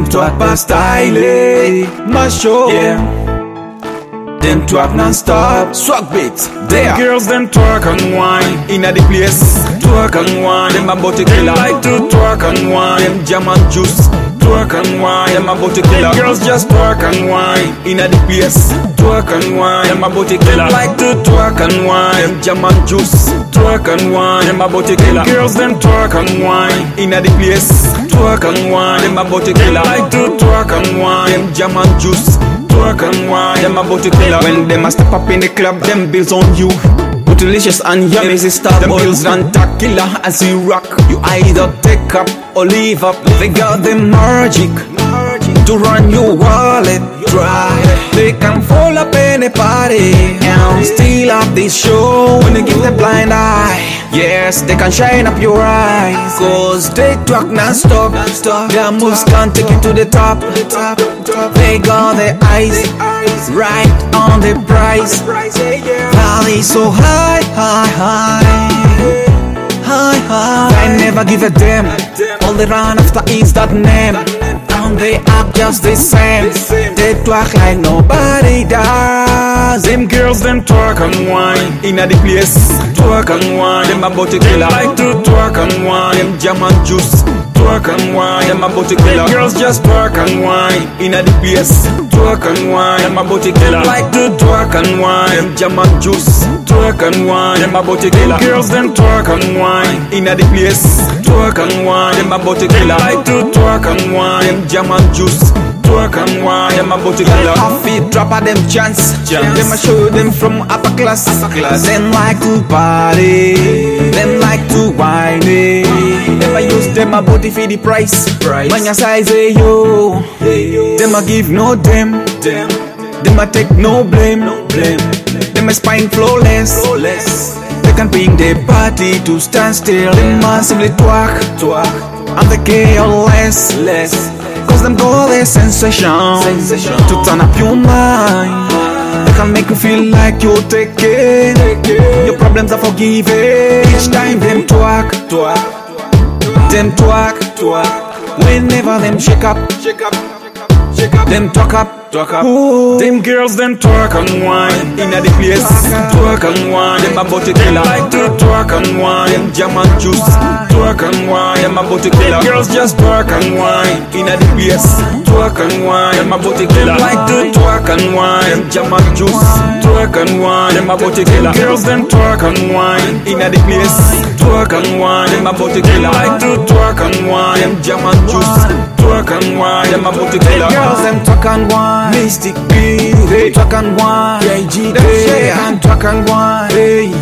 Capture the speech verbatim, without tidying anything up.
them twerk by style, eh? Mash up, yeah. Them twerk non-stop, swag beats, there. Girls them twerk and wine Inna the place, twerk and wine. them about to Them kill like to twerk and wine. Them jam and juice, Twerk and wine. them about to kill Girls just twerk and wine. Inna the place, Twerk and wine. them about to Them kill like to twerk and wine. Them jam and juice, Twerk and wine. them about to kill Girls them twerk and wine. Inna the place, Twerk and wine. them about to Them kill like to twerk and wine. Them jam and juice, Twerk and wine. them about to kill When them a step up in the club, them bills on you. Delicious and yummy, is star them bills run killer as you rock. You either take up or leave up. They got the magic to run your wallet dry. They can fall up any party and steal up this show when they give the blind eye. Yes, they can shine up your eyes, cause they talk non-stop. Their moves can take you to the top. They got the eyes right on the price. Valley so high, high, high, high, high. I never give a damn. All they run after is that name. And they act just the same. They twerk like nobody does. Them girls them twerk and wine. Inna the place, Twerk and wine. them about to kill Like to twerk and wine. Them jam and juice, Twerk and wine. them about to kill Girls just twerk and wine. Inna the place, Twerk and wine. them about to kill Like to twerk and wine. Them jam and juice, Twerk and wine. them about to kill Girls them twerk and wine. Inna the place, Twerk and wine. them about to kill Like to twerk and wine. Them jam and juice, Twerk and wine. them about to kill Half it drop at them chance. Chance. Them a show them from upper class. Them like to party, them like to whine. eh. Them a use them a body for the price. Man your size, eh, yo. Them a give no them. Them a take no blame. Them a spine flawless. They can bring the party to stand still. Them massively twerk, and they care less. Cause them go the sensation, to turn up your mind. They can make you feel like you're taking. Your problems are forgiven. Each time them twerk, them twerk, whenever them shake up, them talk up. Ooh. Them girls them twerk and wine. Inna the place, Twerk and wine. them about to kill Like to twerk and wine. Them jam and juice, Twerk and wine. them about to kill Girls just twerk and wine. Inna the place, Twerk and wine. them about to kill Like to twerk and wine. Them jam and juice, Twerk and wine. them about to kill Girls them twerk and wine. Inna the place, Twerk and wine. them about to kill Like to twerk and wine. Them jam and juice, Twerk and wine. them about to kill Girls them talk and wine. Mystic B, They talk and wine. G, Them shake and talk and wine. hey.